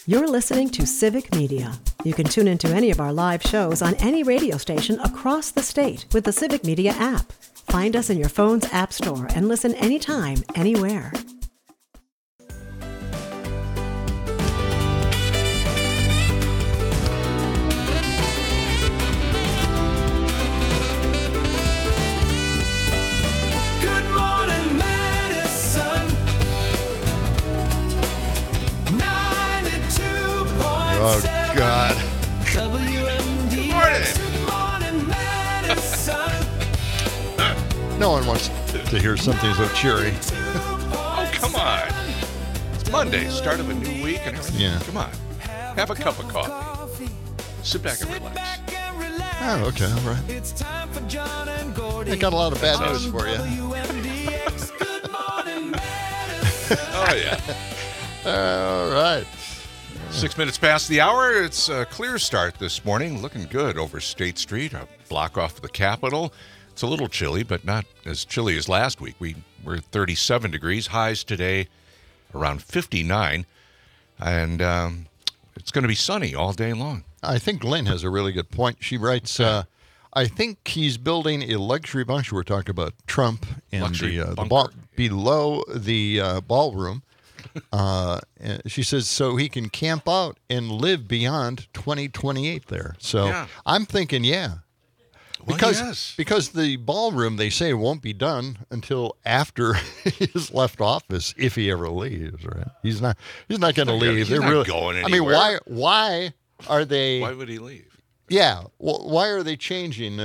You're listening to Civic Media. You can tune into any of our live shows on any radio station across the state with the Civic Media app. Find us in your phone's app store and listen anytime, anywhere. Oh, God. Good morning. No one wants to hear something so cheery. Oh, come on. It's Monday, start of a new week and everything. Yeah. Come on. Have a cup of coffee. Sit back and relax. Oh, okay, all right. I got a lot of bad news for you. Oh, yeah. All right. 6 minutes past the hour. It's a clear start this morning. Looking good over State Street, a block off the Capitol. It's a little chilly, but not as chilly as last week. We were 37 degrees. Highs today around 59. And it's going to be sunny all day long. I think Lynn has a really good point. She writes, I think he's building a luxury bunker. We're talking about Trump and the below the ballroom. She says, so he can camp out and live beyond 2028 there. So yeah. I'm thinking, because the ballroom, they say, won't be done until after he's left office, if he ever leaves. Right? He's not going to leave. He's not going anywhere. I mean, why are they? Why would he leave? Yeah. Well, why are they changing?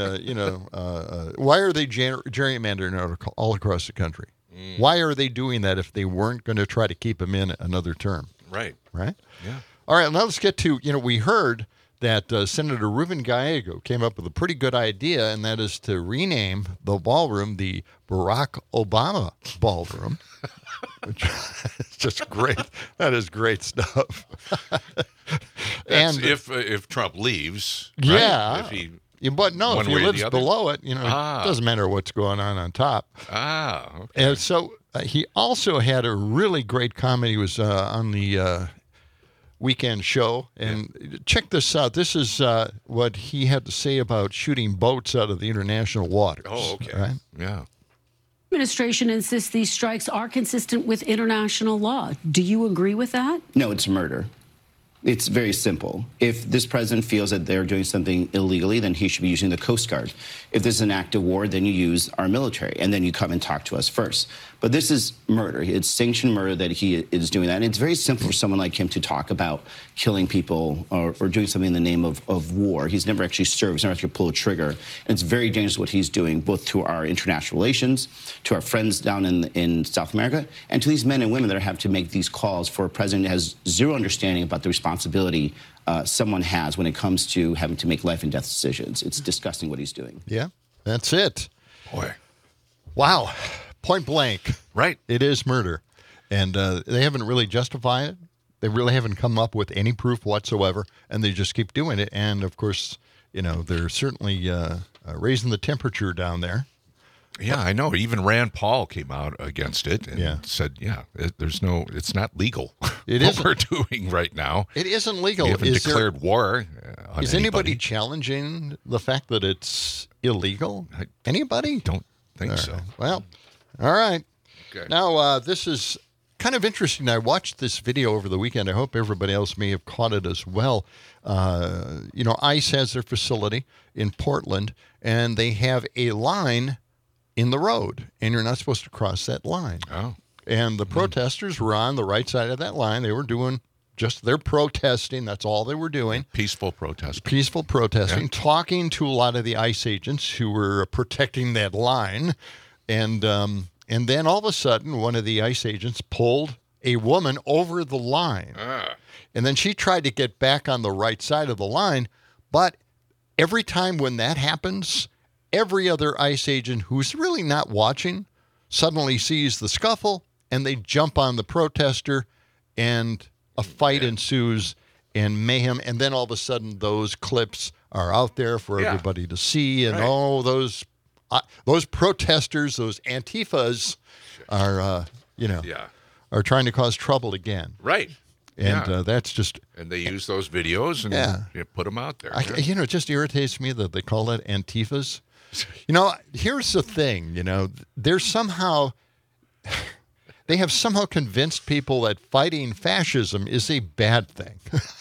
Why are they gerrymandering all across the country? Why are they doing that if they weren't going to try to keep him in another term? Right. Right? Yeah. All right, now let's get to, we heard that Senator Ruben Gallego came up with a pretty good idea, and that is to rename the ballroom the Barack Obama Ballroom, which is just great. That is great stuff. And if Trump leaves, right? Yeah. If he... But no, if he lives below it, it doesn't matter what's going on top. Okay. And so he also had a really great comment. He was on the weekend show. And check this out. This is what he had to say about shooting boats out of the international waters. Oh, okay. Right? Yeah. Administration insists these strikes are consistent with international law. Do you agree with that? No, it's murder. It's very simple. If this president feels that they're doing something illegally, then he should be using the Coast Guard. If this is an act of war, then you use our military, and then you come and talk to us first. But this is murder. It's sanctioned murder that he is doing that. And it's very simple for someone like him to talk about killing people or doing something in the name of war. He's never actually served. He's never actually pulled a trigger. And it's very dangerous what he's doing, both to our international relations, to our friends down in South America, and to these men and women that have to make these calls for a president who has zero understanding about the responsibility someone has when it comes to having to make life and death decisions. It's disgusting what he's doing. Yeah, that's it. Boy. Wow. Point blank. Right. It is murder. And they haven't really justified it. They really haven't come up with any proof whatsoever, and they just keep doing it. And, of course, they're certainly raising the temperature down there. Yeah, I know. Even Rand Paul came out against it and said, it's not legal. It what isn't. we're doing right now. It isn't legal. We haven't declared war on Is anybody. Anybody challenging the fact that it's illegal? Anybody? Don't think so. Right. Well, all right. Okay. Now, this is kind of interesting. I watched this video over the weekend. I hope everybody else may have caught it as well. ICE has their facility in Portland, and they have a line in the road, and you're not supposed to cross that line. Oh. And the protesters were on the right side of that line. They were doing they're protesting. That's all they were doing. Peaceful protesting. Peaceful protesting, talking to a lot of the ICE agents who were protecting that line. And then all of a sudden, one of the ICE agents pulled a woman over the line. And then she tried to get back on the right side of the line. But every time when that happens, every other ICE agent who's really not watching suddenly sees the scuffle, and they jump on the protester, and a fight ensues and mayhem. And then all of a sudden, those clips are out there for everybody to see. And those protesters, those Antifas, are trying to cause trouble again. Right. And that's just... And they use those videos and put them out there. It just irritates me that they call that Antifas. Here's the thing, they're somehow... They have somehow convinced people that fighting fascism is a bad thing.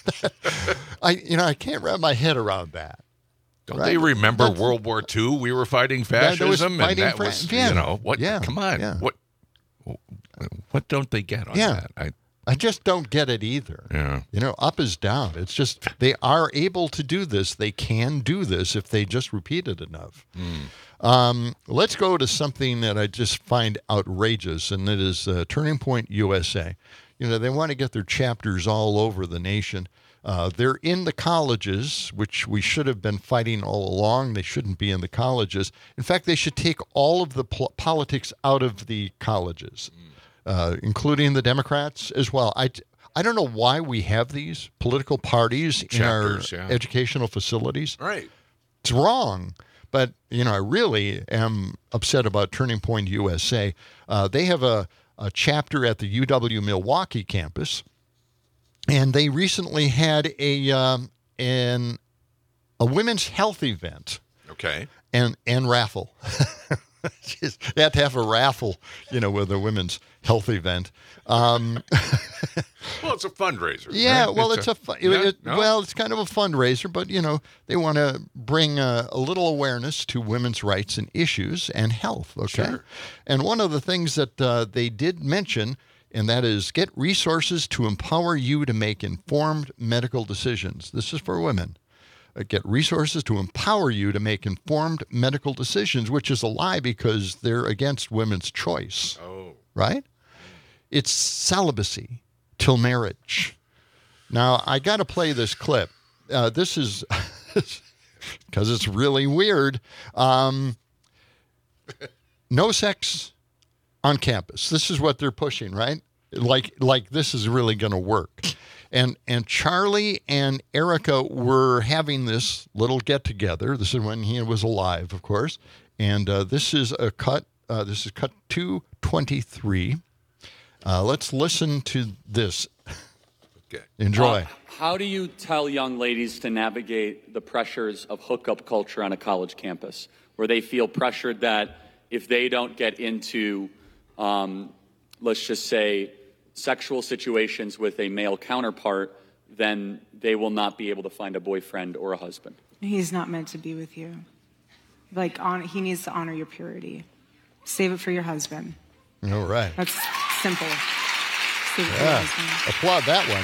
I can't wrap my head around that. Don't they remember World War II? We were fighting fascism, what? Yeah. Come on, yeah. What don't they get on that? I just don't get it either. Yeah. Up is down. It's just they are able to do this. They can do this if they just repeat it enough. Let's go to something that I just find outrageous, and it is Turning Point USA. They want to get their chapters all over the nation. They're in the colleges, which we should have been fighting all along. They shouldn't be in the colleges. In fact, they should take all of the politics out of the colleges, including the Democrats as well. I don't know why we have these political parties chapters, in our educational facilities. Right. It's wrong. But, I really am upset about Turning Point USA. They have a chapter at the UW Milwaukee campus, and they recently had a women's health event. Okay. And raffle. They have to have a raffle, with a women's health event. Well, it's a fundraiser. Yeah, right? well, it's kind of a fundraiser, but, they want to bring a little awareness to women's rights and issues and health, okay? Sure. And one of the things that they did mention, and that is get resources to empower you to make informed medical decisions. This is for women. Get resources to empower you to make informed medical decisions, which is a lie because they're against women's choice. Oh. Right? It's celibacy till marriage. Now, I got to play this clip. This is because it's really weird. No sex on campus. This is what they're pushing, right? Like this is really going to work. And Charlie and Erica were having this little get-together. This is when he was alive, of course. And this is a cut. This is cut 223. Let's listen to this. Okay. Enjoy. How do you tell young ladies to navigate the pressures of hookup culture on a college campus, where they feel pressured that if they don't get into, let's just say, sexual situations with a male counterpart, then they will not be able to find a boyfriend or a husband? He's not meant to be with you. He needs to honor your purity. Save it for your husband. All right. That's simple. Save it for your husband. Applaud that one.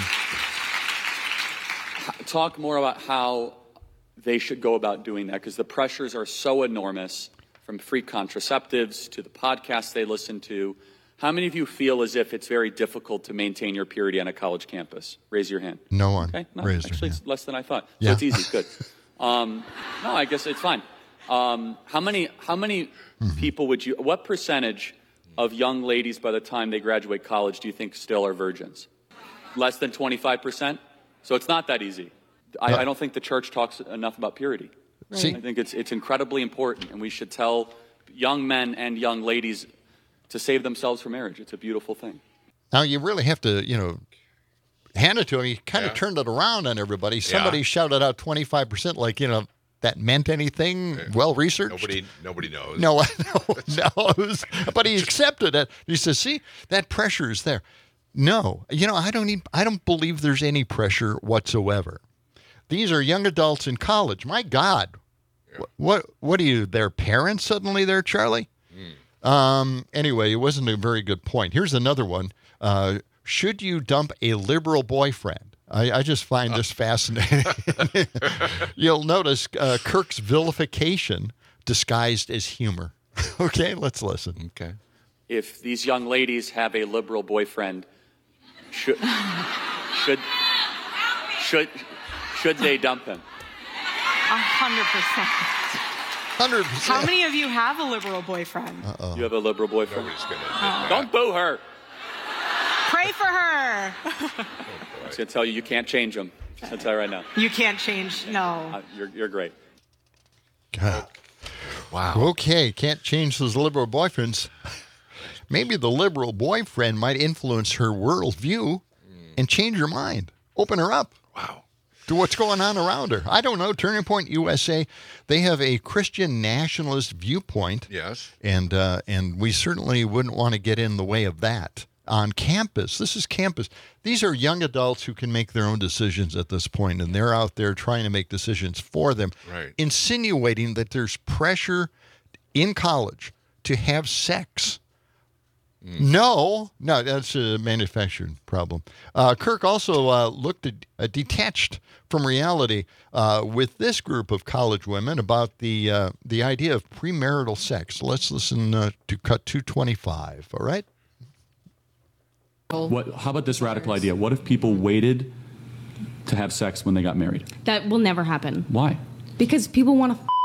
Talk more about how they should go about doing that, because the pressures are so enormous, from free contraceptives to the podcasts they listen to. How many of you feel as if it's very difficult to maintain your purity on a college campus? Raise your hand. No one. Okay. No, raised actually, their it's less than I thought. Yeah. So it's easy. Good. No, I guess it's fine. How many people would you? What percentage of young ladies by the time they graduate college do you think still are virgins? Less than 25%. So it's not that easy. I don't think the church talks enough about purity. See, I think it's incredibly important, and we should tell young men and young ladies to save themselves for marriage. It's a beautiful thing. now you really have to, hand it to him. He kind of turned it around on everybody. Somebody shouted out 25%, like, that meant anything. Well researched. Nobody knows. No one knows. But he accepted it. He says, "See, that pressure is there." No, I don't believe there's any pressure whatsoever. These are young adults in college. My God, what are you? Their parents suddenly there, Charlie? Anyway, it wasn't a very good point. Here's another one. Should you dump a liberal boyfriend? I just find this fascinating. You'll notice Kirk's vilification disguised as humor. Okay, let's listen. Okay. If these young ladies have a liberal boyfriend, should they dump him? 100%. 100%. How many of you have a liberal boyfriend? You have a liberal boyfriend? Nobody's going to admit that. Don't boo her. Pray for her. I'm going to tell you, you can't change him. I'll tell you right now. You can't change. No. You're great. God. Wow. Okay, can't change those liberal boyfriends. Maybe the liberal boyfriend might influence her worldview. and change her mind. Open her up. Wow. To what's going on around her. I don't know. Turning Point USA, they have a Christian nationalist viewpoint. Yes. And we certainly wouldn't want to get in the way of that. On campus, this is campus. These are young adults who can make their own decisions at this point, and they're out there trying to make decisions for them, Right. insinuating that there's pressure in college to have sex. No, that's a manufactured problem. Kirk also looked at, detached from reality with this group of college women about the idea of premarital sex. Let's listen to cut 225, all right? How about this radical idea? What if people waited to have sex when they got married? That will never happen. Why? Because people want to.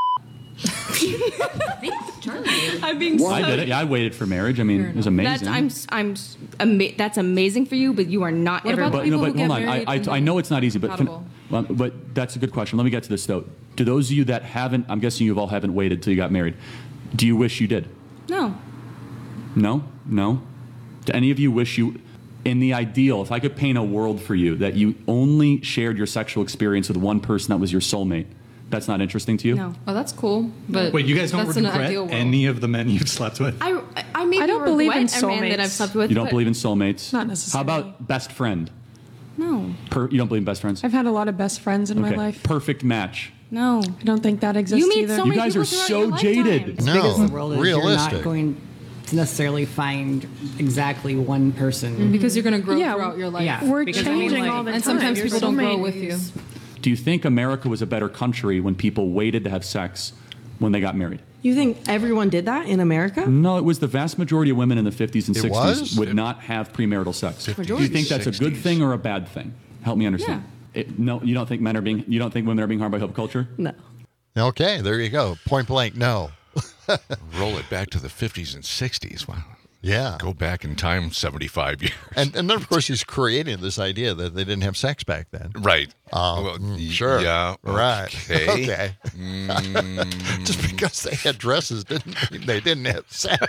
I'm being so. I did it. Yeah, I waited for marriage. I mean, it was amazing. That's amazing for you, but you are not ever. But hold on. I know it's not easy, but that's a good question. Let me get to this though. Do those of you that haven't, I'm guessing you all haven't waited till you got married. Do you wish you did? No. No. Do any of you wish you? In the ideal, if I could paint a world for you that you only shared your sexual experience with one person that was your soulmate, that's not interesting to you? No. Oh, that's cool. But wait, you guys don't regret any of the men you've slept with? I don't believe in soulmates. A man that I've slept with. You don't believe in soulmates? Not necessarily. How about best friend? No. You don't believe in best friends? I've had a lot of best friends in my life. Perfect match. No. I don't think that exists you meet either. So many you guys are so jaded. As big as the world is, realistic. You're not going to necessarily find exactly one person. Because you're going to grow throughout your life. Yeah. We're Because, changing all the time. And sometimes people don't grow with you. Do you think America was a better country when people waited to have sex when they got married? You think everyone did that in America? No, it was the vast majority of women in the 50s and 60s was? would not have premarital sex. 50s, Do you think that's a good 60s. thing or a bad thing? Help me understand. No, you don't think you don't think women are being harmed by hookup culture? No. Okay, there you go. Point blank, no. Roll it back to the 50s and 60s. Wow. Yeah. Go back in time 75 years. And then, of course, he's creating this idea that they didn't have sex back then. Right. Sure. Yeah. Right. Okay. Just because they had dresses didn't mean they didn't have sex.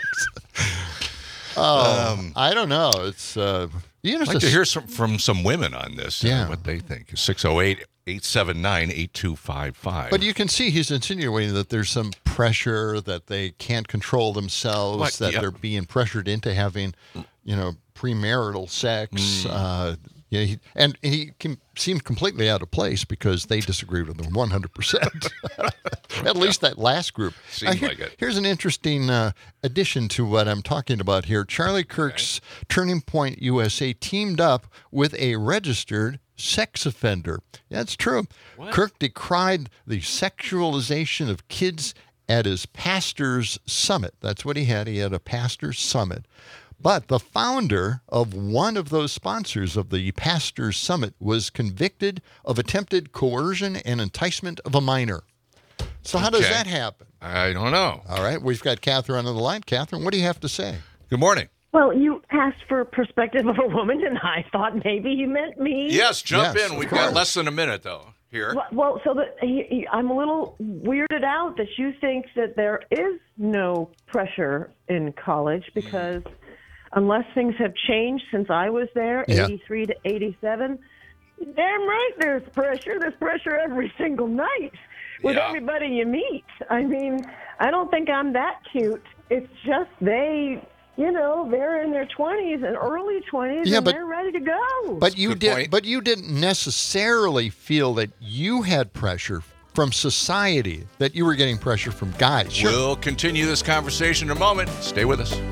I don't know. It's I'd like to hear from some women on this, what they think. 608-879-8255. But you can see he's insinuating that there's some pressure, that they can't control themselves, that they're being pressured into having, premarital sex. And he seemed completely out of place because they disagreed with him 100%. At least that last group. Seems like it. Here's an interesting addition to what I'm talking about here. Charlie Kirk's Turning Point USA teamed up with a registered sex offender. That's true. What? Kirk decried the sexualization of kids at his pastor's summit. That's what he had. He had a pastor's summit. But the founder of one of those sponsors of the Pastor's Summit was convicted of attempted coercion and enticement of a minor. So how does that happen? I don't know. All right, we've got Catherine on the line. Catherine, what do you have to say? Good morning. Well, you asked for a perspective of a woman, and I thought maybe you meant me. Yes, jump in. We've got less than a minute, though, here. Well, I'm a little weirded out that you think that there is no pressure in college because unless things have changed since I was there, 83 to 87, damn right there's pressure. There's pressure every single night with everybody you meet. I mean, I don't think I'm that cute. It's just they're in their 20s and early 20s, and they're ready to go. But you didn't necessarily feel that you had pressure from society, that you were getting pressure from guys. Sure. We'll continue this conversation in a moment. Stay with us.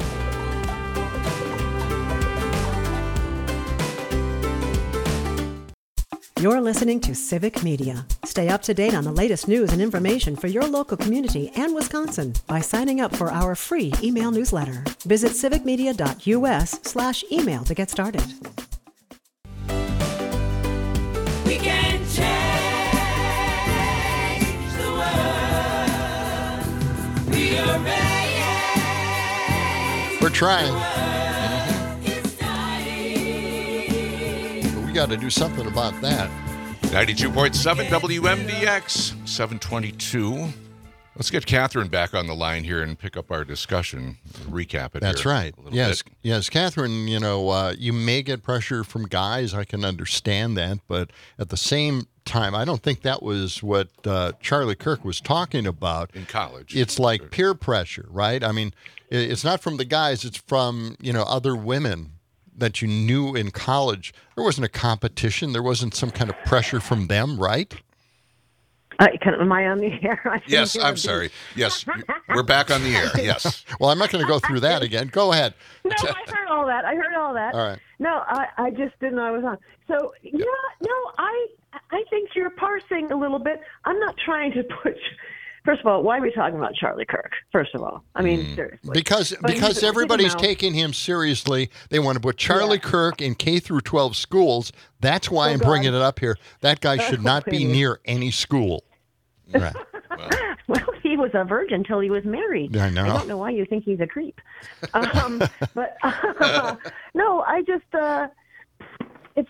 You're listening to Civic Media. Stay up to date on the latest news and information for your local community and Wisconsin by signing up for our free email newsletter. Visit civicmedia.us/email to get started. We can change the world. We are ready. We're trying. We got to do something about that. 92.7 WMDX, 722. Let's get Catherine back on the line here and pick up our discussion, recap it. That's here right. a little Yes, bit. yes, Catherine. You may get pressure from guys. I can understand that, but at the same time, I don't think that was what Charlie Kirk was talking about in college. It's like peer pressure, right? I mean, it's not from the guys; it's from other women that you knew in college. There wasn't a competition. There wasn't some kind of pressure from them, right? Am I on the air? Yes, I'm sorry. Yes, we're back on the air. Yes. Well, I'm not going to go through that again. Go ahead. No, I heard all that. All right. No, I just didn't know I was on. So, I think you're parsing a little bit. I'm not trying to put... First of all, why are we talking about Charlie Kirk? First of all, I mean, seriously. Because everybody's taking him seriously. They want to put Charlie Kirk in K through 12 schools. That's why I'm bringing it up here. That guy should not be near any school. Right. Well, he was a virgin until he was married. I know. I don't know why you think he's a creep. But no, I just it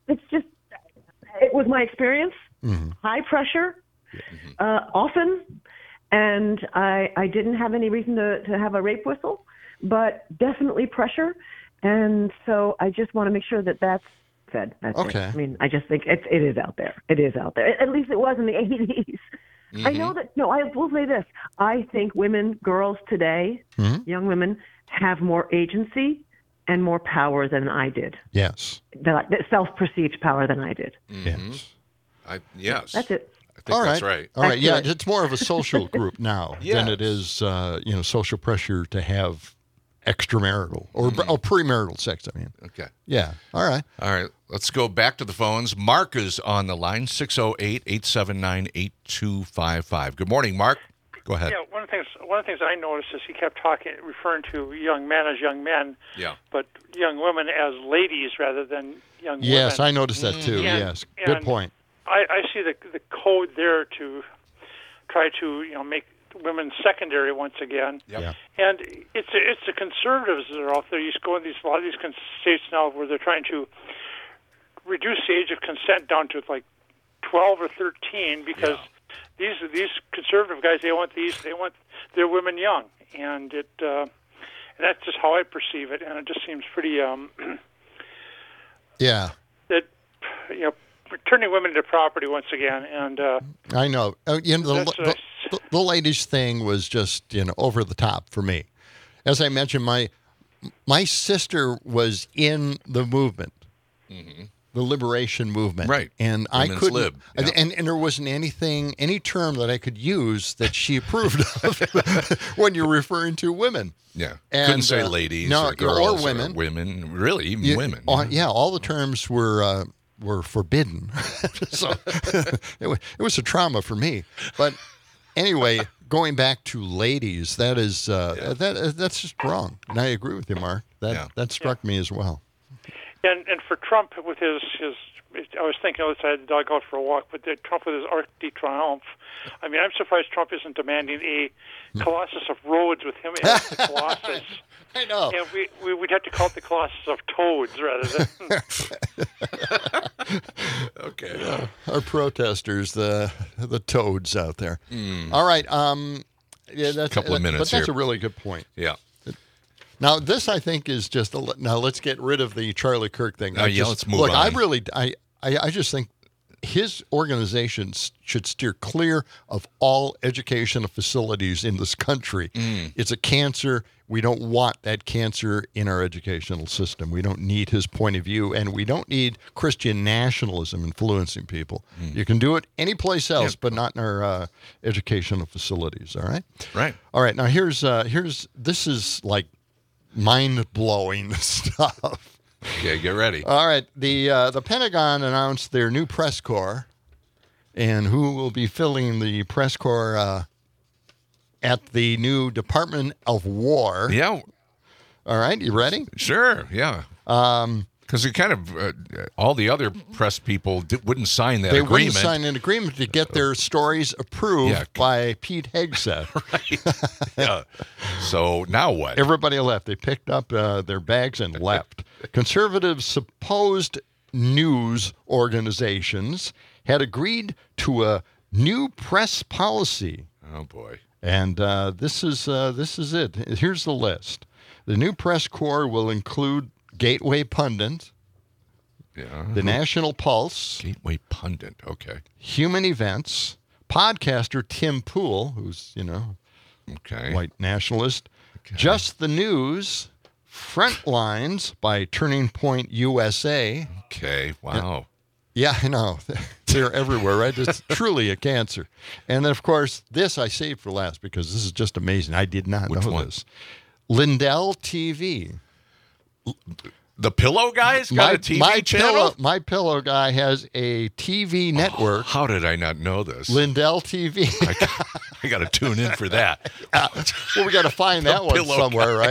was my experience. Mm-hmm. High pressure, often, and I didn't have any reason to have a rape whistle, but definitely pressure, and so I just want to make sure that that's said. That's okay. It. I mean, I just think it is out there. It is out there. At least it was in the 80s. Mm-hmm. I know that. No, I will say this. I think girls today, young women, have more agency and more power than I did. Yes. That self-perceived power than I did. Mm-hmm. Yes. That's it. I think that's right. All right. Yeah, it's more of a social group now than it is, social pressure to have extramarital or premarital sex. I mean. Okay. Yeah. All right. All right. Let's go back to the phones. Mark is on the line, 608-879-8255. Good morning, Mark. Go ahead. Yeah, one of the things I noticed is he kept referring to young men as young men, but young women as ladies rather than young women. Yes, I noticed that too. Yes, good point. I see the code there to try to make women secondary once again. Yeah. And it's the conservatives that are out there. You go in a lot of these states now where they're trying to reduce the age of consent down to like 12 or 13 because these conservative guys they want their women young, and that's just how I perceive it, and it just seems pretty that turning women into property once again, and I know the ladies thing was just over the top for me. As I mentioned, my sister was in the movement. Mm-hmm. The liberation movement, right? And Women's I couldn't, lib. Yeah. and there wasn't any term that I could use that she approved of when you're referring to women. Yeah, and, couldn't say ladies or girls or women. Women, really, even women. All the terms were forbidden. So it was a trauma for me. But anyway, going back to ladies, that's just wrong. And I agree with you, Mark. That struck me as well. And for Trump with his I was thinking the other side of the dog out for a walk, but Trump with his Arc de Triomphe. I mean, I'm surprised Trump isn't demanding a Colossus of Rhodes with him as the Colossus. I know. And we'd have to call it the Colossus of Toads rather than. Okay. Our protesters, the toads out there. All right. That's a couple of minutes but that's here. a really good point. Yeah. Now, this, I think, is just now let's get rid of the Charlie Kirk thing. Let's move on. I just think his organization should steer clear of all educational facilities in this country. It's a cancer. We don't want that cancer in our educational system. We don't need his point of view, and we don't need Christian nationalism influencing people. You can do it anyplace else, but not in our educational facilities. All right? Right. All right. Now, this is like mind-blowing stuff. Okay, get ready. All right, the Pentagon announced their new press corps, and who will be filling the press corps at the new Department of War. Yeah. All right, you ready? Sure, yeah. Because it kind of all the other press people wouldn't sign that agreement. They wouldn't sign an agreement to get their stories approved by Pete Hegseth. Right. Yeah. So now what? Everybody left. They picked up their bags and left. Conservative supposed news organizations had agreed to a new press policy. Oh, boy. And this is it. Here's the list. The new press corps will include Gateway Pundit, the National Pulse, Gateway Pundit, okay, Human Events, podcaster Tim Pool, who's, white nationalist, Just the News, Frontlines by Turning Point USA. Okay, wow. Yeah, I know. They're everywhere, right? It's truly a cancer. And then, of course, this I saved for last because this is just amazing. I did not know this. Lindell TV. The Pillow Guy's got a TV channel? My Pillow Guy has a TV network. How did I not know this? Lindell TV. I got to tune in for that. Well, we got to find that one somewhere, right?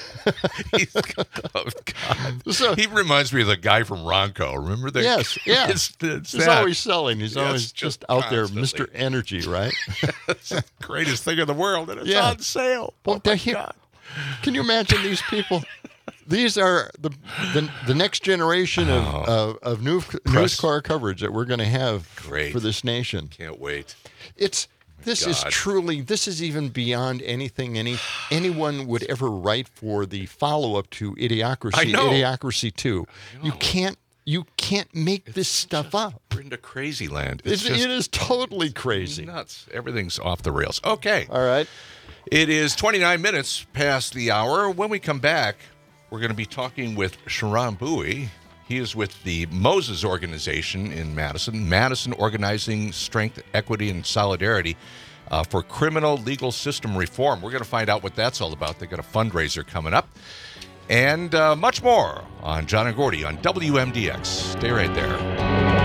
Oh, God. So, he reminds me of the guy from Ronco. Remember that? Yes, yeah. He's always selling. He's always just out constantly. There, Mr. Energy, right? It's the greatest thing in the world, and it's on sale. Well, God. Can you imagine these people? These are the next generation of news corps coverage that we're going to have for this nation. Can't wait. This is even beyond anything anyone would ever write for the follow-up to Idiocracy, Idiocracy 2. You can't make this stuff up. We're into crazy land. It is totally crazy. Nuts. Everything's off the rails. Okay. All right. It is 29 minutes past the hour. When we come back, we're going to be talking with Sharon Bowie. He is with the Moses organization in Madison Organizing Strength, Equity, and Solidarity for criminal legal system reform. We're going to find out what that's all about. They've got a fundraiser coming up. And much more on John and Gordy on WMDX. Stay right there.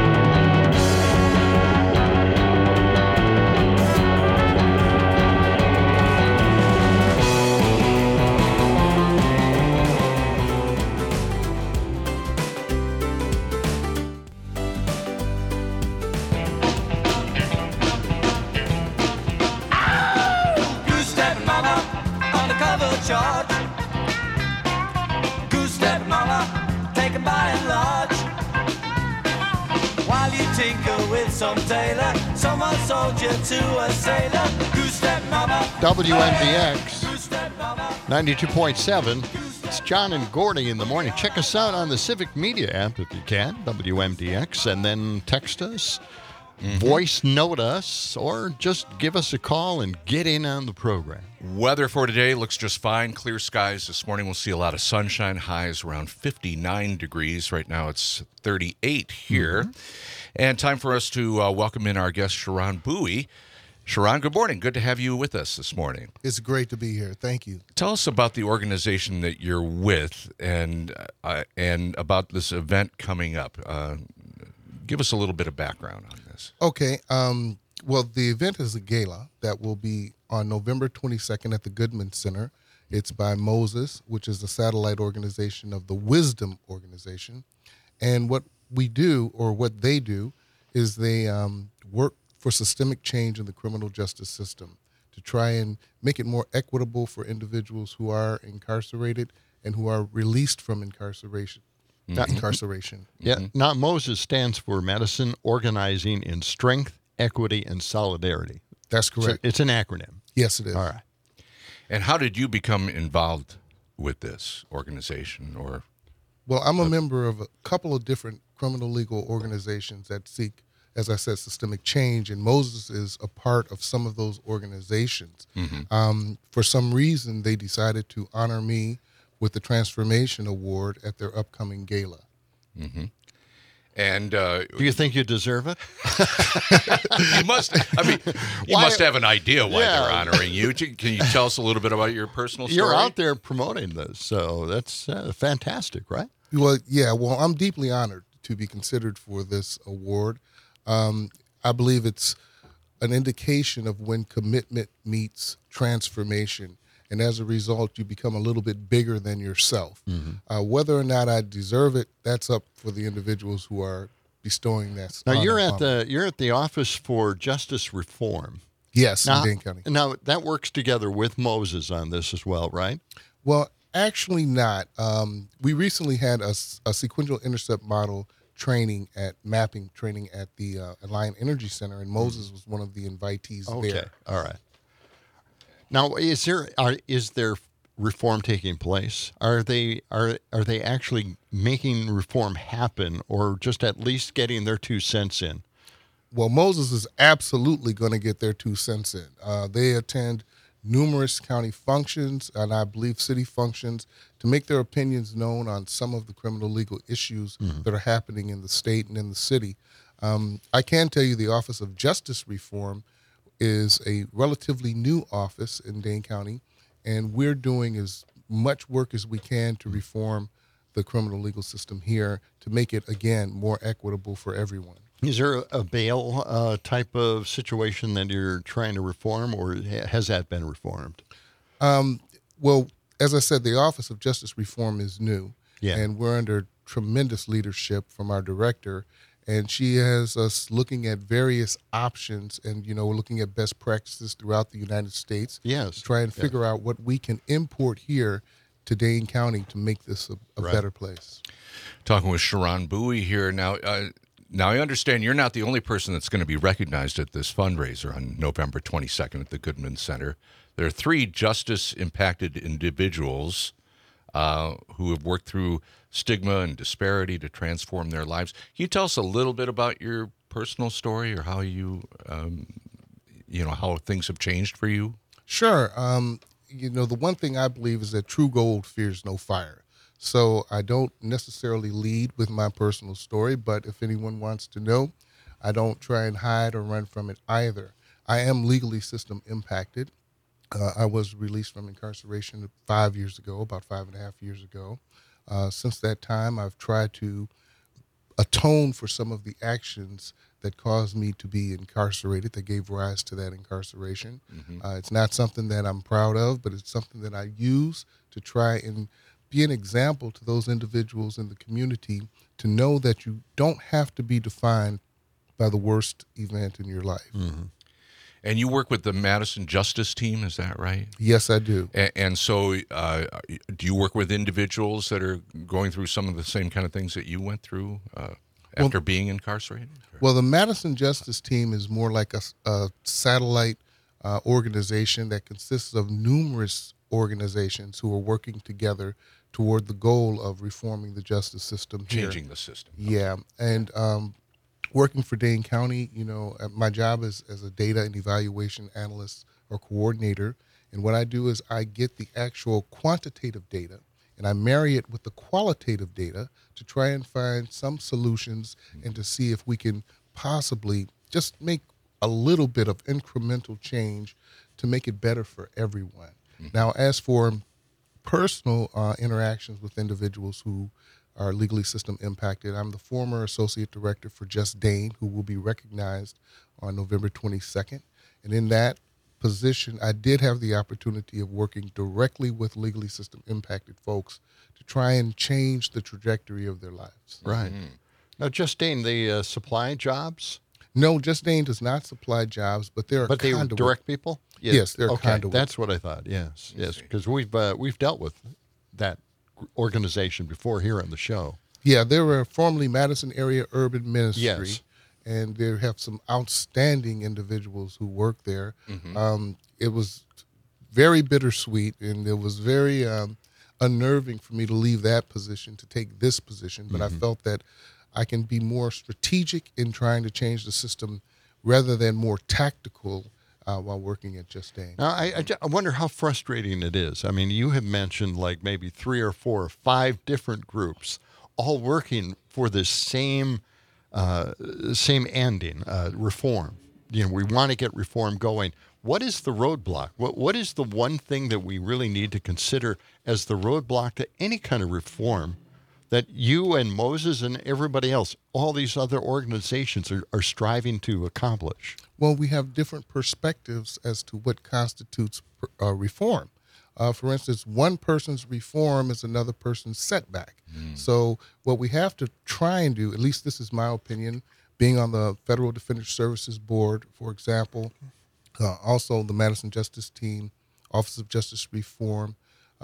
Charge. Goose step mama, taken by and large. While you tinker with some tailor, someone sold you to a sailor. Goose step mama. WMDX 92.7. It's John and Gordy in the morning. Check us out on the Civic Media app if you can, WMDX, and then text us. Voice note us, or just give us a call and get in on the program. Weather for today looks just fine. Clear skies this morning. We'll see a lot of sunshine. Highs around 59 degrees. Right now it's 38 here. And time for us to welcome in our guest, Sharon Bowie. Sharon, good morning. Good to have you with us this morning. It's great to be here. Thank you. Tell us about the organization that you're with and about this event coming up. Give us a little bit of background on this. Okay. Well, the event is a gala that will be on November 22nd at the Goodman Center. It's by Moses, which is the satellite organization of the Wisdom Organization. And what we do, or what they do, is they work for systemic change in the criminal justice system to try and make it more equitable for individuals who are incarcerated and who are released from incarceration. Incarceration. Yeah. Now, Moses stands for Madison Organizing in Strength, Equity, and Solidarity. That's correct. So it's an acronym. Yes, it is. All right. And how did you become involved with this organization? Well, I'm a member of a couple of different criminal legal organizations that seek, as I said, systemic change, and Moses is a part of some of those organizations. For some reason, they decided to honor me with the Transformation Award at their upcoming gala. And do you think you deserve it? You must. I mean, you must have an idea why they're honoring you. Can you tell us a little bit about your personal story? You're out there promoting this, so that's fantastic, right? Well, yeah. Well, I'm deeply honored to be considered for this award. I believe it's an indication of when commitment meets transformation. And as a result, you become a little bit bigger than yourself. Whether or not I deserve it, that's up for the individuals who are bestowing that. Now you're at the Office for Justice Reform. Yes, in Dane County. Now that works together with Moses on this as well, right? Well, actually not. We recently had a sequential intercept model mapping training at the Alliant Energy Center, and Moses was one of the invitees there. All right. Now, is there reform taking place? Are they actually making reform happen, or just at least getting their 2 cents in? Well, Moses is absolutely going to get their 2 cents in. They attend numerous county functions and I believe city functions to make their opinions known on some of the criminal legal issues that are happening in the state and in the city. I can tell you the Office of Justice Reform is a relatively new office in Dane County, and we're doing as much work as we can to reform the criminal legal system here to make it, again, more equitable for everyone. Is there a bail type of situation that you're trying to reform, or has that been reformed? Well, as I said, the Office of Justice Reform is new, Yeah. and we're under tremendous leadership from our director, and she has us looking at various options and, looking at best practices throughout the United States. Yes. To try and figure out what we can import here to Dane County to make this a better place. Talking with Sharon Bowie here now. Now, I understand you're not the only person that's going to be recognized at this fundraiser on November 22nd at the Goodman Center. There are 3 justice-impacted individuals who have worked through stigma and disparity to transform their lives. Can you tell us a little bit about your personal story, or how you, how things have changed for you? Sure. The one thing I believe is that true gold fears no fire. So I don't necessarily lead with my personal story, but if anyone wants to know, I don't try and hide or run from it either. I am legally system impacted. I was released from incarceration about 5.5 years ago. Since that time, I've tried to atone for some of the actions that caused me to be incarcerated, that gave rise to that incarceration. It's not something that I'm proud of, but it's something that I use to try and be an example to those individuals in the community to know that you don't have to be defined by the worst event in your life. And you work with the Madison Justice Team, is that right? Yes, I do. And so do you work with individuals that are going through some of the same kind of things that you went through after being incarcerated? Well, the Madison Justice Team is more like a satellite organization that consists of numerous organizations who are working together toward the goal of reforming the justice system here. Changing the system. Yeah, and working for Dane County, my job is as a data and evaluation analyst or coordinator, and what I do is I get the actual quantitative data and I marry it with the qualitative data to try and find some solutions and to see if we can possibly just make a little bit of incremental change to make it better for everyone. Now, as for personal interactions with individuals who are legally system impacted, I'm the former associate director for Just Dane, who will be recognized on November 22nd. And in that position, I did have the opportunity of working directly with legally system impacted folks to try and change the trajectory of their lives. Right. Now, Just Dane, they supply jobs? No, Just Dane does not supply jobs, but they're But they direct people? Yes, they're okay, conduit. that's what I thought. Yes, because we've dealt with that organization before here on the show. Yeah, they were formerly Madison Area Urban Ministry. Yes. And they have some outstanding individuals who work there. It was very bittersweet, and it was very unnerving for me to leave that position to take this position. But I felt that I can be more strategic in trying to change the system rather than more tactical while working at Just Dane. Now, I wonder how frustrating it is. I mean, you have mentioned like maybe 3 or 4 or 5 different groups all working for the same ending, reform. We want to get reform going. What is the roadblock? What is the one thing that we really need to consider as the roadblock to any kind of reform that you and Moses and everybody else, all these other organizations are striving to accomplish? Well, we have different perspectives as to what constitutes reform. For instance, one person's reform is another person's setback. So what we have to try and do, at least this is my opinion, being on the Federal Defender Services Board, for example, also the Madison Justice Team, Office of Justice Reform,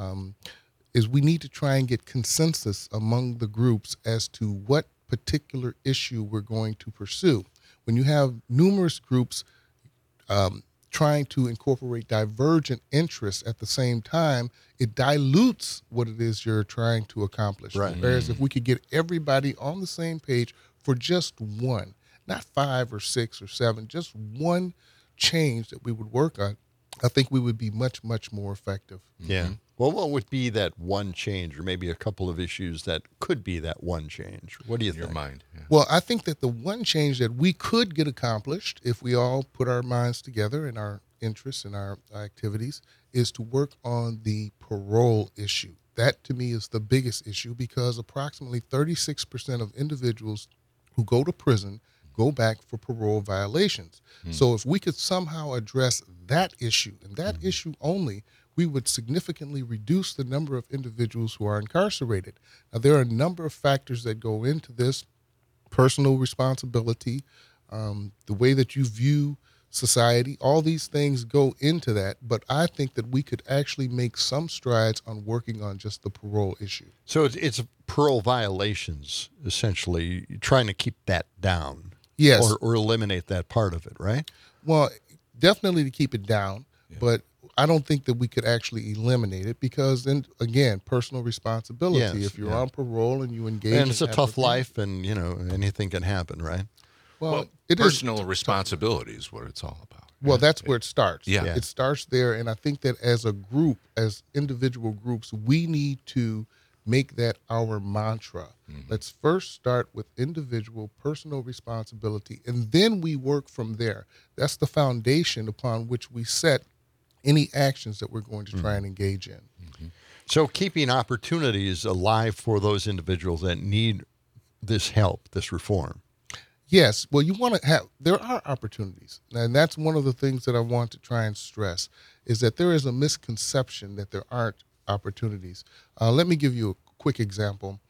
is we need to try and get consensus among the groups as to what particular issue we're going to pursue. When you have numerous groups trying to incorporate divergent interests at the same time, it dilutes what it is you're trying to accomplish. Right. Whereas if we could get everybody on the same page for just one, not 5 or 6 or 7, just one change that we would work on, I think we would be much, much more effective. Yeah. Well, what would be that one change, or maybe a couple of issues that could be that one change? What do you think? Your mind. Yeah. Well, I think that the one change that we could get accomplished if we all put our minds together and our interests and our activities is to work on the parole issue. That, to me, is the biggest issue because approximately 36% of individuals who go to prison go back for parole violations. So if we could somehow address that issue, and that issue only, we would significantly reduce the number of individuals who are incarcerated. Now, there are a number of factors that go into this: personal responsibility, the way that you view society, all these things go into that. But I think that we could actually make some strides on working on just the parole issue. So it's parole violations, essentially, trying to keep that down. Yes. Or eliminate that part of it, right? Well, definitely to keep it down, but I don't think that we could actually eliminate it because then, again, personal responsibility. Yes, if you're on parole and you engage and it's in a tough activity- life, and, anything can happen, right? Well, it is personal responsibility is what it's all about. Well, that's where it starts. Yeah. It starts there, and I think that as a group, as individual groups, we need to make that our mantra. Let's first start with individual personal responsibility, and then we work from there. That's the foundation upon which we set any actions that we're going to try and engage in. So keeping opportunities alive for those individuals that need this help, this reform. Yes. Well, you want to have, there are opportunities. And that's one of the things that I want to try and stress is that there is a misconception that there aren't opportunities. Let me give you a quick example.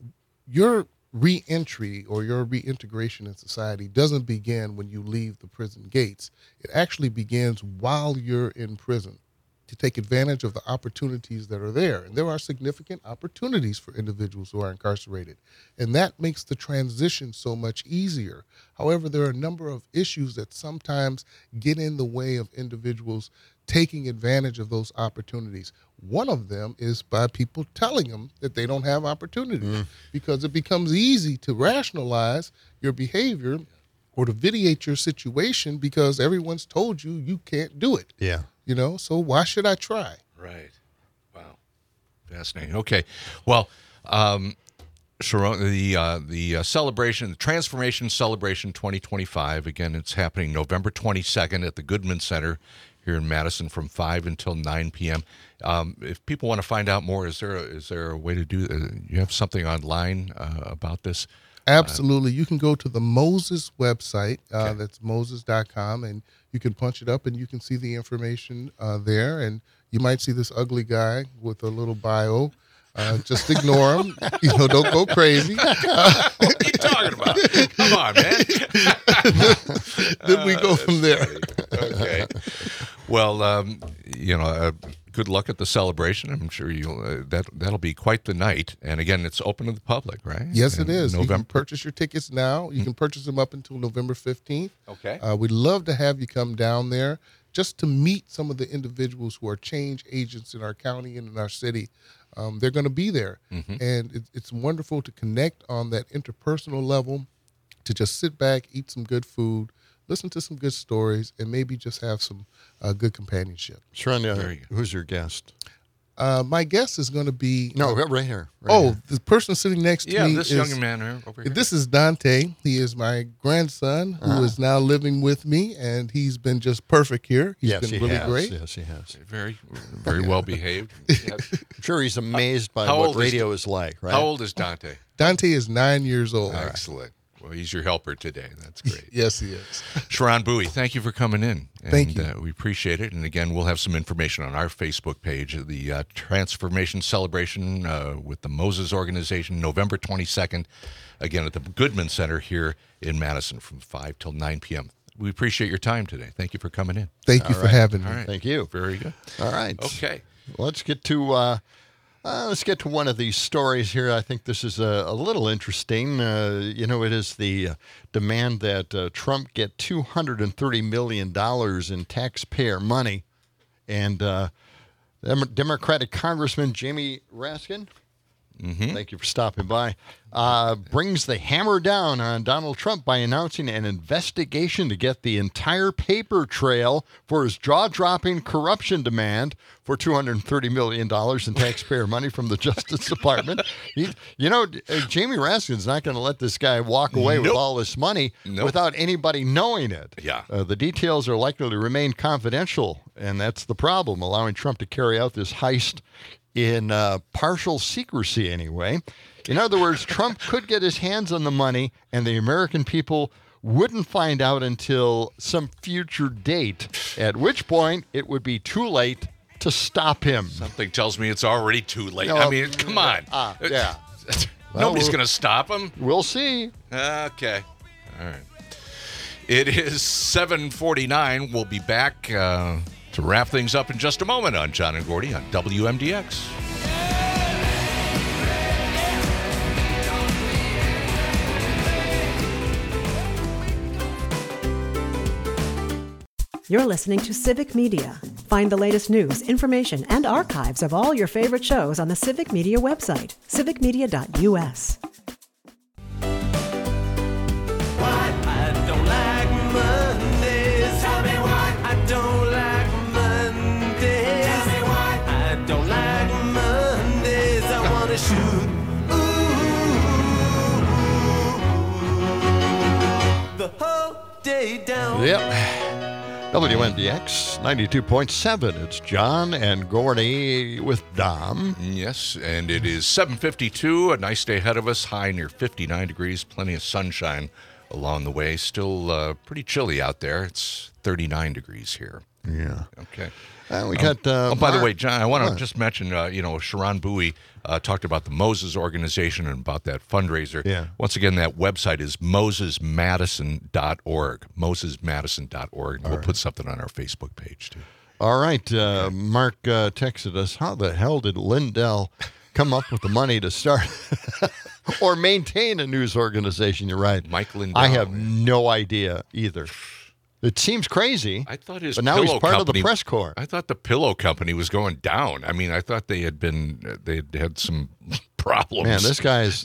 Your reentry or your reintegration in society doesn't begin when you leave the prison gates. It actually begins while you're in prison to take advantage of the opportunities that are there. And there are significant opportunities for individuals who are incarcerated. And that makes the transition so much easier. However, there are a number of issues that sometimes get in the way of individuals taking advantage of those opportunities. One of them is by people telling them that they don't have opportunities because it becomes easy to rationalize your behavior or to vitiate your situation because everyone's told you you can't do it. Yeah. So why should I try? Right. Wow. Fascinating. Okay. Well, Sharon, the celebration, the Transformation Celebration 2025, again, it's happening November 22nd at the Goodman Center here in Madison from 5 until 9 p.m. If people want to find out more, is there a way to do you have something online about this? Absolutely. You can go to the Moses website. That's moses.com, and you can punch it up and you can see the information there. And you might see this ugly guy with a little bio. Just ignore him. Don't go crazy. What are you talking about? Come on, man. Then we go from there. Okay. Well, good luck at the celebration. I'm sure that'll be quite the night. And again, it's open to the public, right? Yes, it In is. November. You can purchase your tickets now. You can purchase them up until November 15th. Okay. We'd love to have you come down there just to meet some of the individuals who are change agents in our county and in our city. They're going to be there. And it's wonderful to connect on that interpersonal level, to just sit back, eat some good food, listen to some good stories, and maybe just have some good companionship. Sharon, who's your guest? My guest is going to be... right here. The person sitting next to me this young man here, over here. This is Dante. He is my grandson who is now living with me, and he's been just perfect here. He's been really great. Yes, he has. Very, very well behaved. I'm sure he's amazed by what radio is like, right? How old is Dante? Dante is 9 years old. Excellent. Well, he's your helper today. That's great. Yes, he is. Sharon Bowie, thank you for coming in. Thank you. We appreciate it. And again, we'll have some information on our Facebook page, the Transformation Celebration with the Moses Organization, November 22nd, again at the Goodman Center here in Madison from 5 till 9 p.m. We appreciate your time today. Thank you for coming in. Thank you for having me. All right. Thank you. Very good. All right. Okay. Let's get to Let's get to one of these stories here. I think this is a little interesting. It is the demand that Trump get $230 million in taxpayer money. And Democratic Congressman Jamie Raskin, thank you for stopping by, brings the hammer down on Donald Trump by announcing an investigation to get the entire paper trail for his jaw-dropping corruption demand for $230 million in taxpayer money from the Justice Department. Jamie Raskin's not going to let this guy walk away with all this money without anybody knowing it. Yeah. The details are likely to remain confidential, and that's the problem, allowing Trump to carry out this heist in partial secrecy anyway. In other words, Trump could get his hands on the money, and the American people wouldn't find out until some future date, at which point it would be too late to stop him. Something tells me it's already too late. I mean, come on. Yeah. Nobody's going to stop him. We'll see. Okay. All right. It is 7:49. We'll be back to wrap things up in just a moment on John and Gordy on WMDX. You're listening to Civic Media. Find the latest news, information, and archives of all your favorite shows on the Civic Media website, civicmedia.us. Yep. WMDX 92.7. It's John and Gordy with Dom. Yes, and it is 7:52. A nice day ahead of us. High near 59 degrees. Plenty of sunshine along the way. Still pretty chilly out there. It's 39 degrees here. Yeah. Okay. We got. By the way, John, I want to just mention. Sharon Bowie talked about the Moses organization and about that fundraiser. Yeah. Once again, that website is mosesmadison.org. Mosesmadison.org. We'll put something on our Facebook page too. All right. Mark texted us. How the hell did Lindell come up with the money to start or maintain a news organization? You're right, Mike Lindell. I have no idea either. It seems crazy. I thought his but now he's part of the press corps. I thought the pillow company was going down. I mean, I thought they had some problems. Man, this guy's,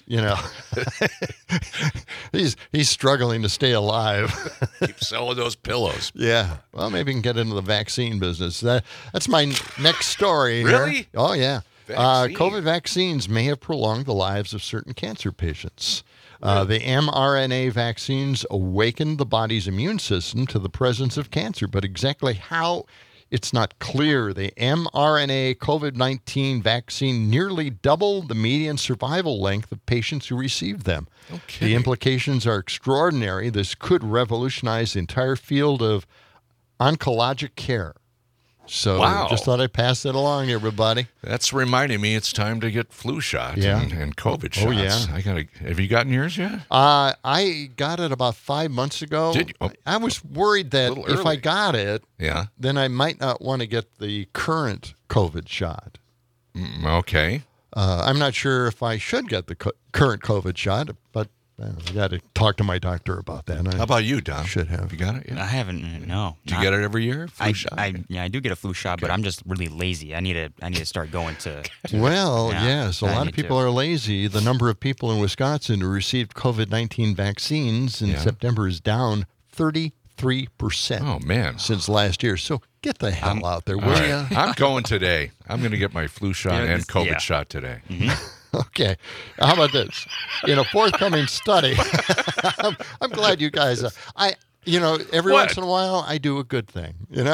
he's struggling to stay alive. Keep selling those pillows. Yeah. Well, maybe he can get into the vaccine business. That's my next story. Really? Here. Oh, yeah. Vaccine. COVID vaccines may have prolonged the lives of certain cancer patients. The mRNA vaccines awakened the body's immune system to the presence of cancer, but exactly how, it's not clear. The mRNA COVID-19 vaccine nearly doubled the median survival length of patients who received them. Okay. The implications are extraordinary. This could revolutionize the entire field of oncologic care. So just thought I'd pass that along, everybody. That's reminding me it's time to get flu shot and COVID shots. Oh, yeah. Have you gotten yours yet? I got it about 5 months ago. Did you? Oh. I was worried that if I got it, then I might not want to get the current COVID shot. Okay. I'm not sure if I should get the current COVID shot, but I got to talk to my doctor about that. How about you, Don? Should have. You got it? Yeah. I haven't. No. Do you get it every year? Flu shot? I do get a flu shot, but I'm just really lazy. I need to start going to well, yes. A lot of people are lazy. The number of people in Wisconsin who received COVID-19 vaccines in September is down 33%. Oh, man. Since last year. So get the hell out there, will you? I'm going today. I'm going to get my flu shot and COVID shot today. Mm-hmm. Okay. How about this? In a forthcoming study, I'm glad you guys, every once in a while I do a good thing, And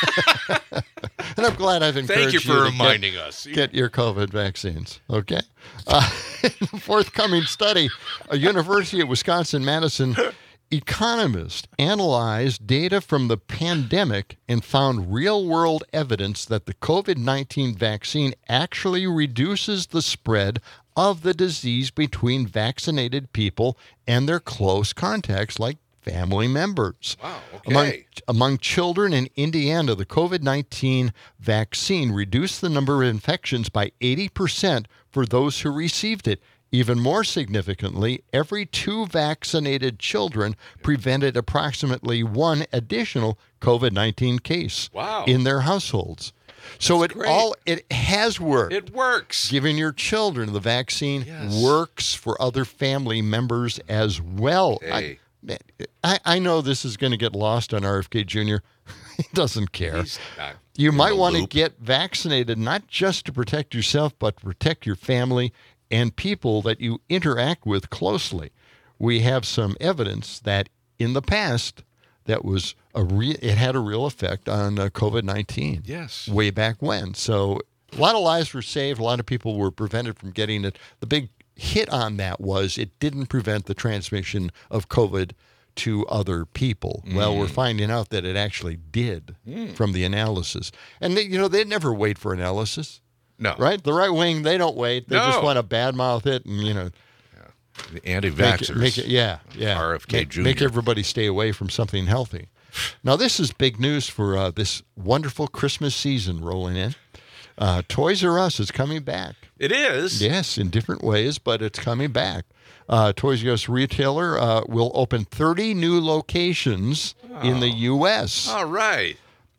I'm glad I've encouraged you for to reminding us. Get your COVID vaccines, okay? In a forthcoming study, a University of Wisconsin-Madison economist analyzed data from the pandemic and found real-world evidence that the COVID-19 vaccine actually reduces the spread of the disease between vaccinated people and their close contacts, like family members. Wow, okay. Among children in Indiana, the COVID-19 vaccine reduced the number of infections by 80% for those who received it. Even more significantly, every 2 vaccinated children prevented approximately 1 additional COVID-19 case in their households. So it has worked. It works. Giving your children the vaccine works for other family members as well. Hey. I know this is going to get lost on RFK Jr. He doesn't care. You might want to get vaccinated not just to protect yourself, but to protect your family and people that you interact with closely. We have some evidence that in the past, that was it had a real effect on COVID-19. Yes. Way back when. So a lot of lives were saved. A lot of people were prevented from getting it. The big hit on that was it didn't prevent the transmission of COVID to other people. Well, we're finding out that it actually did from the analysis. And, they never wait for analysis. No. Right? The right wing, they don't wait. They just want to badmouth it and, the anti-vaxxers. Make it, RFK Jr. Make everybody stay away from something healthy. Now, this is big news for this wonderful Christmas season rolling in. Toys R Us is coming back. It is? Yes, in different ways, but it's coming back. Toys R Us retailer will open 30 new locations in the U.S. All right.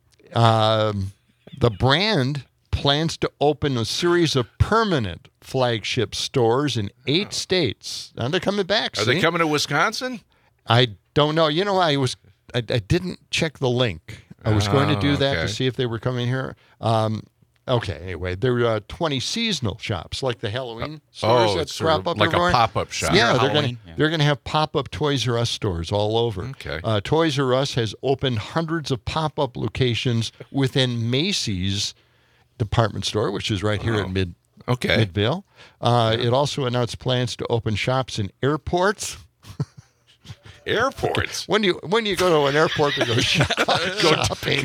The brand plans to open a series of permanent flagship stores in 8 states. Now they're coming back. Are they coming to Wisconsin? I don't know. I didn't check the link. I was going to do that to see if they were coming here. Anyway, there are 20 seasonal shops like the Halloween stores that crop up like everywhere. A pop-up shop. Yeah, they're going to have pop-up Toys R Us stores all over. Okay. Toys R Us has opened hundreds of pop-up locations within Macy's department store, which is right here at Midvale. It also announced plans to open shops in airports. Airports? When you go to an airport to go shopping.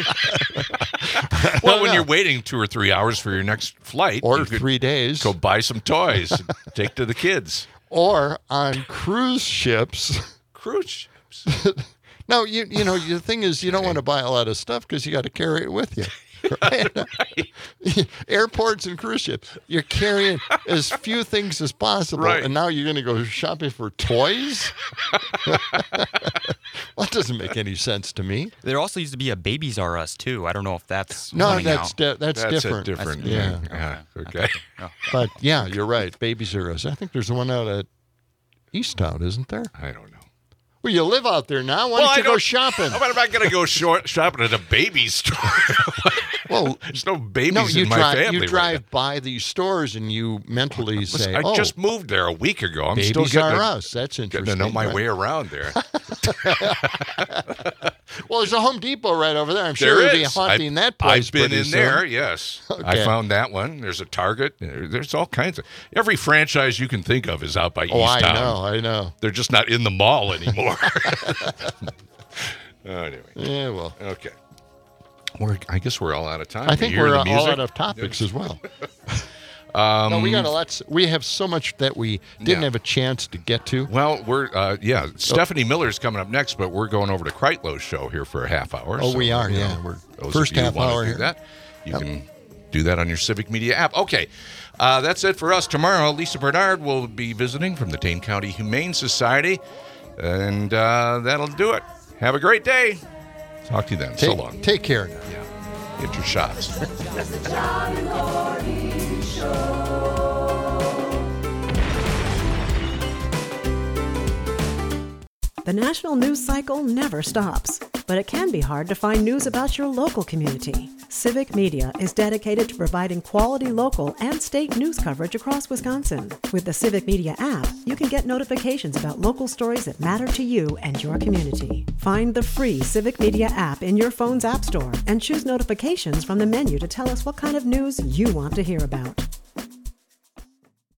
Well, when you're waiting 2 or 3 hours for your next flight. Or 3 days. Go buy some toys and take to the kids. Or on cruise ships. Cruise ships? No, the thing is you don't want to buy a lot of stuff because you got to carry it with you. Right? Airports and cruise ships. You're carrying as few things as possible, and now you're going to go shopping for toys? Well, that doesn't make any sense to me. There also used to be a Babies R Us too. I don't know if that's that's different. Different. Okay. But yeah, you're right. Babies R Us. I think there's one out at Easttown, isn't there? I don't know. Well, you live out there now. Why don't you go shopping? How am I going to go shopping at a baby store? Well, there's no babies in my family. You drive by these stores and you mentally say, I just moved there a week ago. I'm Babies still getting R Us. That's interesting. Getting to know my way around there. Well, there's a Home Depot right over there. I'm sure you'll be haunting that place. I've been in soon. there, yes. Okay. I found that one. There's a Target. There's all kinds of... Every franchise you can think of is out by Easttown. I know. They're just not in the mall anymore. Anyway. Yeah, well. Okay. I guess we're all out of time. I think we're all out of topics as well. No, we got a lot. We have so much that we didn't have a chance to get to. Well, we're Stephanie Miller's coming up next, but we're going over to Kreitlow's show here for a half hour. Oh, so, we are. We're first half hour here. You can do that on your Civic Media app. Okay, that's it for us. Tomorrow, Lisa Bernard will be visiting from the Dane County Humane Society, and that'll do it. Have a great day. Talk to you then. So long. Take care now. Yeah. Get your shots. The national news cycle never stops, but it can be hard to find news about your local community. Civic Media is dedicated to providing quality local and state news coverage across Wisconsin. With the Civic Media app, you can get notifications about local stories that matter to you and your community. Find the free Civic Media app in your phone's app store and choose notifications from the menu to tell us what kind of news you want to hear about.